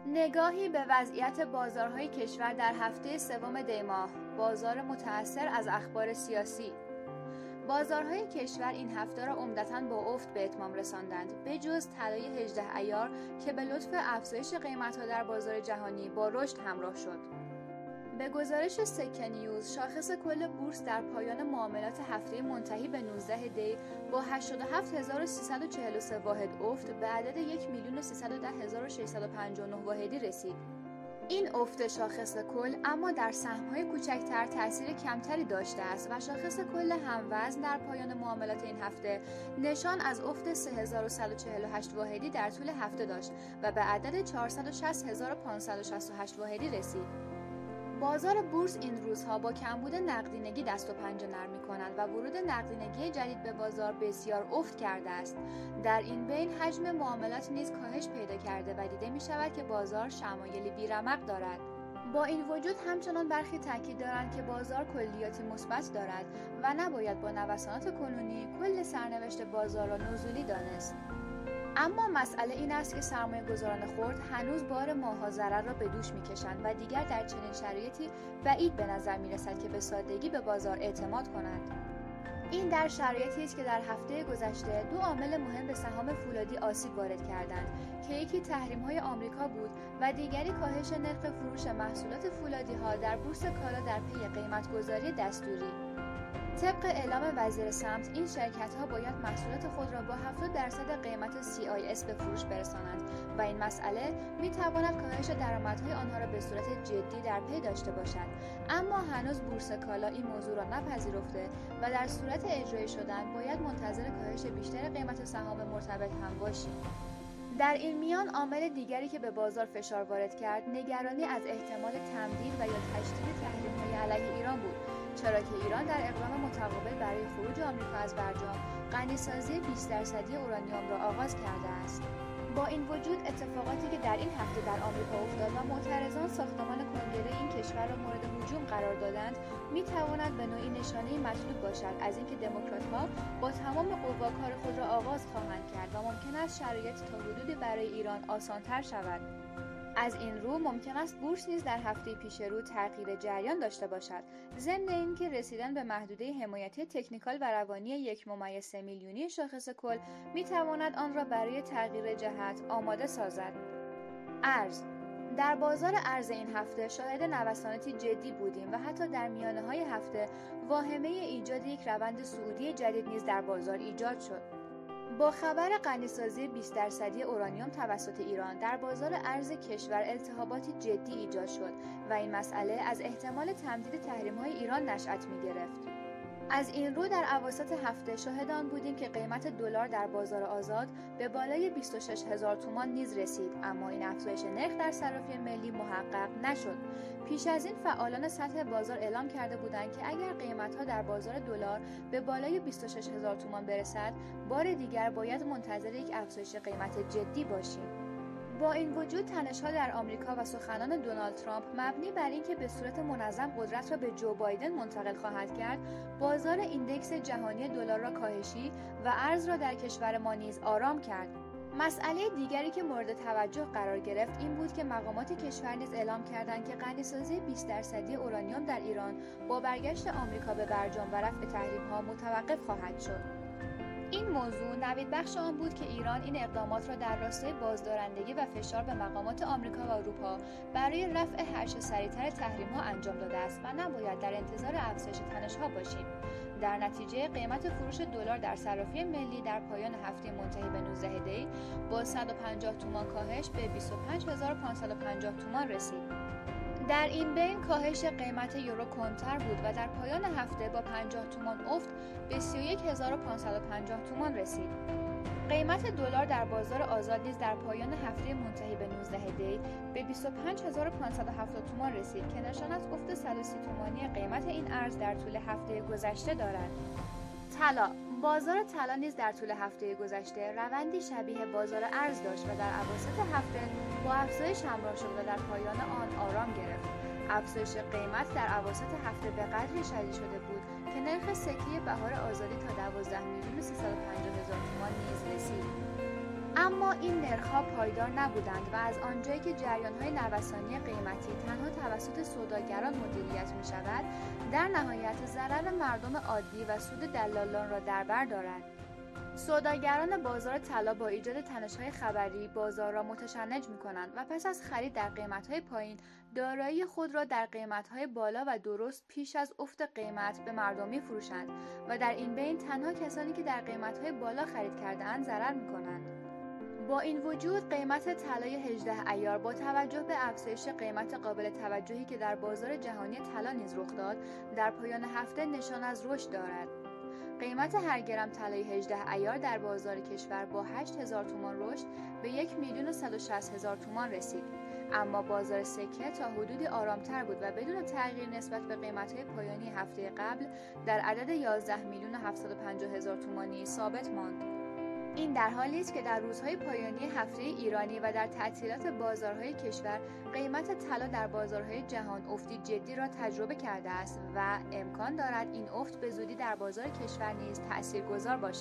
نگاهی به وضعیت بازارهای کشور در هفته سوم دی ماه. بازار متأثر از اخبار سیاسی. بازارهای کشور این هفته را عمدتاً با افت به اتمام رساندند، به جز طلای 18 ایار که به لطف افزایش قیمت‌ها در بازار جهانی با رشد همراه شد. به گزارش سکه نیوز، شاخص کل بورس در پایان معاملات هفته منتهی به 19 دی با 87343 واحد افت به عدد 1,310,659 واحدی رسید. این افت شاخص کل اما در سهم‌های کوچکتر تأثیر کمتری داشته است و شاخص کل هموزن در پایان معاملات این هفته نشان از افت 3148 واحدی در طول هفته داشت و به عدد 460568 واحدی رسید. بازار بورس این روزها با کمبود نقدینگی دست و پنجه نرم می‌کند و ورود نقدینگی جدید به بازار بسیار افت کرده است. در این بین حجم معاملات نیز کاهش پیدا کرده و دیده می‌شود که بازار شمایلی بی‌رمق دارد. با این وجود همچنان برخی تاکید دارند که بازار کلیاتی مثبت دارد و نباید با نوسانات کنونی کل سرنوشت بازار را نزولی دانست. اما مسئله این است که سرمایه‌گذاران خرد هنوز بار ماه‌ها ضرر را به دوش می‌کشند و دیگر در چنین شرایطی بعید به نظر می‌رسد که به سادگی به بازار اعتماد کنند. این در شرایطی است که در هفته گذشته دو عامل مهم به سهام فولادی آسیب وارد کردند که یکی تحریم‌های آمریکا بود و دیگری کاهش نرخ فروش محصولات فولادی‌ها در بورس کالا در پی قیمت‌گذاری دستوری. طبق اعلام وزیر سمت، این شرکت‌ها باید محصولات خود را با 70% قیمت CIS به فروش برسانند و این مسئله می‌تواند کاهش درآمدهای آنها را به صورت جدی در پی داشته باشد. اما هنوز بورس کالا این موضوع را نپذیرفته و در صورت اجرایی شدن باید منتظر کاهش بیشتر قیمت سهام مرتبط هم باشیم. در این میان عامل دیگری که به بازار فشار وارد کرد، نگرانی از احتمال تمدید و یا تشدید تحریم‌های علیه ایران بود، چرا که ایران در اقدام متقابل برای خروج آمریکا از برجام غنیسازی 20% اورانیوم را آغاز کرده است. با این وجود اتفاقاتی که در این هفته در آمریکا افتاد و معترضان ساختمان کنگره این کشور را مورد هجوم قرار دادند، می‌تواند به نوعی نشانه مطلوب باشد از اینکه دموکرات‌ها با تمام قوا کار خود را آغاز خواهند کرد و ممکن است شرایط تا حدودی برای ایران آسان‌تر شود. از این رو ممکن است بورس نیز در هفته پیش رو تغییر جریان داشته باشد، ضمن اینکه رسیدن به محدوده حمایتی تکنیکال و روانی 1.3 میلیونی شاخص کل میتواند آن را برای تغییر جهت آماده سازد. ارز در بازار ارز این هفته شاهد نوساناتی جدی بودیم و حتی در میانه‌های هفته واهمه ایجاد یک روند صعودی جدید نیز در بازار ایجاد شد. با خبر غنیسازی 20% اورانیوم توسط ایران در بازار ارز کشور التهاباتی جدی ایجاد شد و این مسئله از احتمال تمدید تحریم‌های ایران نشأت می‌گرفت. از این رو در اواسط هفته شاهد آن بودیم که قیمت دلار در بازار آزاد به بالای 26,000 تومان نیز رسید، اما این افزایش نرخ در صرافی ملی محقق نشد. پیش از این فعالان سطح بازار اعلام کرده بودند که اگر قیمت‌ها در بازار دلار به بالای 26,000 تومان برسد، بار دیگر باید منتظر یک افزایش قیمت جدی باشیم. با این وجود تنش‌ها در آمریکا و سخنان دونالد ترامپ مبنی بر اینکه به صورت منظم قدرت را به جو بایدن منتقل خواهد کرد، بازار ایندکس جهانی دلار را کاهشی و ارز را در کشور ما نیز آرام کرد. مسئله دیگری که مورد توجه قرار گرفت این بود که مقامات کشور نیز اعلام کردند که غنیسازی 20% اورانیوم در ایران با برگشت آمریکا به برجام و رفع تحریم‌ها متوقف خواهد شد. این موضوع نویدبخش آن بود که ایران این اقدامات را در راستای بازدارندگی و فشار به مقامات آمریکا و اروپا برای رفع هرچه سریعتر تحریم‌ها انجام داده است و نباید در انتظار افزایش تنش‌ها باشیم. در نتیجه قیمت فروش دلار در صرافی ملی در پایان هفته منتهی به 19 دی با 150 تومان کاهش به 25,550 تومان رسید. در این بین کاهش قیمت یورو کندتر بود و در پایان هفته با 50 تومان افت به 31,550 تومان رسید. قیمت دلار در بازار آزاد نیز در پایان هفته منتهی به 19 دی به 25,570 تومان رسید که نشان از افت 130 تومانی قیمت این ارز در طول هفته گذشته دارد. طلا بازار طلا نیز در طول هفته گذشته روندی شبیه بازار ارز داشت و در اواسط هفته با افزایش همراه شد و در پایان آن آرام گرفت. افزایش قیمت در اواسط هفته به قدری شدید شده بود که نرخ سکه بهار آزادی تا 12,350,000 تومان نیز رسید. اما این نرخ‌ها پایدار نبودند و از آنجایی که جریان‌های نوسانی قیمتی تنها توسط سوداگران مدیریت می‌شود، در نهایت ضرر مردم عادی و سود دلالان را در بر دارد. سوداگران بازار طلا با ایجاد تنش‌های خبری بازار را متشنج می‌کنند و پس از خرید در قیمت‌های پایین دارایی خود را در قیمت‌های بالا و درست پیش از افت قیمت به مردم می‌فروشند و در این بین تنها کسانی که در قیمت‌های بالا خرید کرده‌اند ضرر می‌کنند. با این وجود قیمت طلای 18 عیار با توجه به افزایش قیمت قابل توجهی که در بازار جهانی طلا نیز رخ داد، در پایان هفته نشان از رشد دارد. قیمت هر گرم طلای 18 عیار در بازار کشور با 8000 تومان رشد به 1,160,000 تومان رسید. اما بازار سکه تا حدودی آرامتر بود و بدون تغییر نسبت به قیمت‌های پایانی هفته قبل در عدد 11,750,000 تومانی ثابت ماند. این در حالی است که در روزهای پایانی هفته ایرانی و در تعطیلات بازارهای کشور قیمت طلا در بازارهای جهان افتی جدی را تجربه کرده است و امکان دارد این افت به زودی در بازار کشور نیز تأثیرگذار باشد.